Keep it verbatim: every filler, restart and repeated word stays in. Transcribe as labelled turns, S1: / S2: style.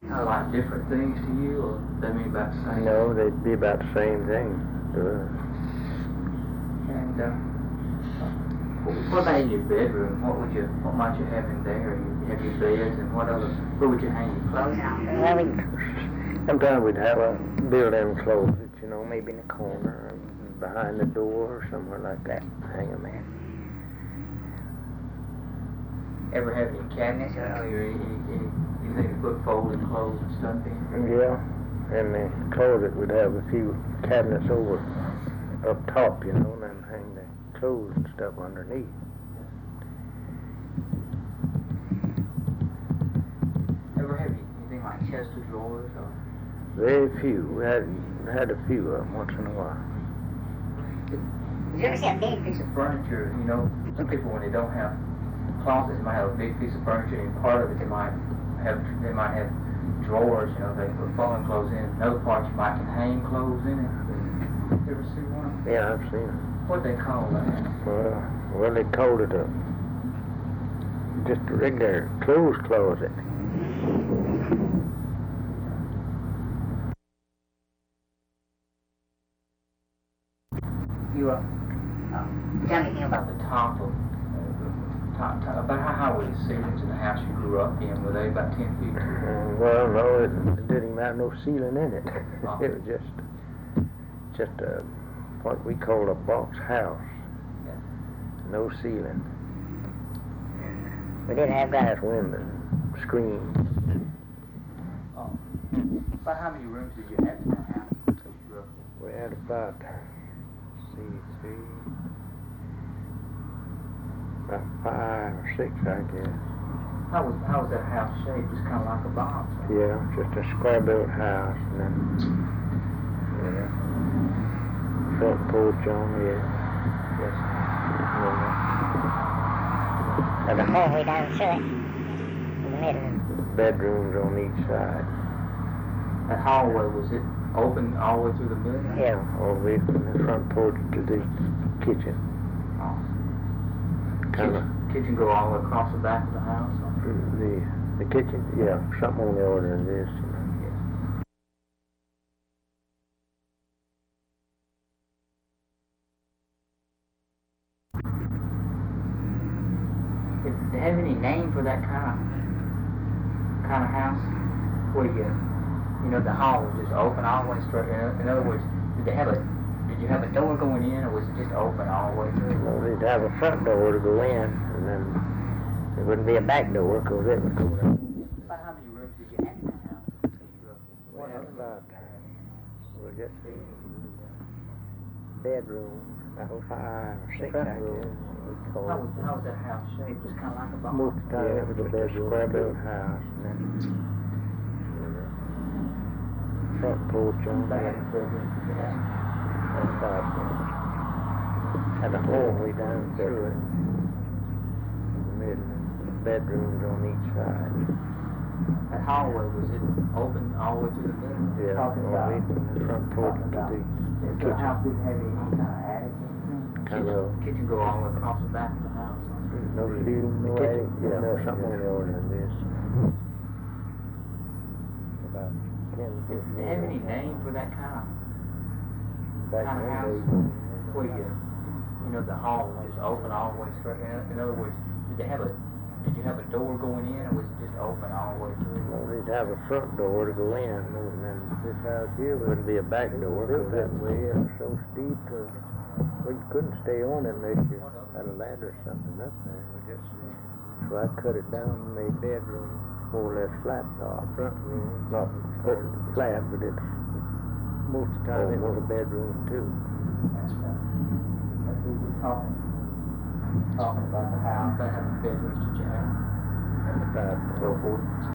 S1: kind of like different things to you, or they mean about the same?
S2: No, they'd be about the same thing to us.
S1: And uh, what about in your bedroom? What would you, what might you have in there? You have your beds, and what other? Where would you hang your clothes?
S2: Well, we'd, sometimes we'd have a built-in closet, you know, maybe in a corner, or behind the door, or somewhere like that. Hang them in.
S1: Ever have any cabinets or any, any, anything to put folding clothes and stuff in?
S2: Yeah, in the closet we'd have a few cabinets over up top, you know, and then hang the clothes and stuff underneath.
S1: Ever have anything like chest of drawers or?
S2: Very few. We had had a few of them once in a while.
S1: Did you ever see a big piece of furniture? You know, some people when they don't have closets might have a big piece of furniture, and part of it they might have they might have drawers. You know, they put folding clothes in. Another part you might can hang clothes in it. You ever see one?
S2: Yeah, I've seen it.
S1: What they call that?
S2: Well, well, they called it a just a regular clothes closet.
S1: You uh, uh, tell me about the top of uh, top, top about how high were the ceilings in the house you grew up in? Were they about ten feet tall?
S2: Uh, well, no, it, it didn't have no ceiling in it.
S1: Oh.
S2: It was just just a what we call a box house.
S1: Yeah.
S2: No ceiling. We didn't have glass windows, screens.
S1: Oh. About how many rooms did you have in that house that you grew up in?
S2: We had about, let's see, three, about five or six, I guess.
S1: How was how was that house shaped? Just kind of like a box. Right?
S2: Yeah, just a square built house, and then yeah, front porch on it.
S1: Yes.
S2: Yeah.
S3: With a hallway down through it, in the middle.
S2: Bedrooms on each side.
S1: That hallway, was it open all the way through the middle?
S2: Yeah, all the way from the front porch to the kitchen.
S1: Oh.
S2: Kind of
S1: Kitchen go all the way across the back of the house? Or?
S2: the the kitchen. Yeah, something on the order of this. You know.
S1: Yes. Did they have any name for that kind of kind of house where you you know the hall was just open all the way straight? In, in other words, did they have a did you have a door going in, or was it just open all the way through?
S2: Well, they'd have a front door to go in, and then there wouldn't be a back door because it would go down.
S1: About how many rooms did you have in that house?
S2: We had about, we'll just see, bedrooms, about five or six, I guess.
S1: How was, how was that house shaped? Just kind of like a box?
S2: Most of the time it was just a square built house, and then front porch on
S1: Back
S2: that.
S1: bedroom, yeah.
S2: About, had a hallway down through it, in the middle, and bedrooms on each side.
S1: That hallway, was it open all the way through the middle?
S2: Yeah,
S1: Talking
S2: all the way
S1: about,
S2: from the front porch to
S1: about,
S2: the
S1: so the
S2: kitchen.
S1: house didn't have any kind of attic or anything?
S2: Kind of.
S1: Kitchen go all the way across the back of the house?
S2: No ceiling, no attic, yeah, no, something on the order of this. About ten,
S1: Did
S2: fifteen.
S1: they have any name for that kind of,
S2: Back
S1: kind of
S2: in
S1: house?
S2: the
S1: Where you, you know, the hall was just open all the way straight? In, in other words, did they have a, did you have a door going in, or was it just open all the way through?
S2: well, they'd have a front door to go in, and then this house here wouldn't be a back door, because that way it was so steep, uh, well, you couldn't stay on it unless you had a ladder or something up there. So I cut it down and made bedroom more or less flat top. Front room, not flat, but it's, most of the time it was a bedroom too.
S1: That's, uh, that's who we're talking, talking about the house, that how many bedrooms did you have?
S2: About
S1: Twelve, fourteen?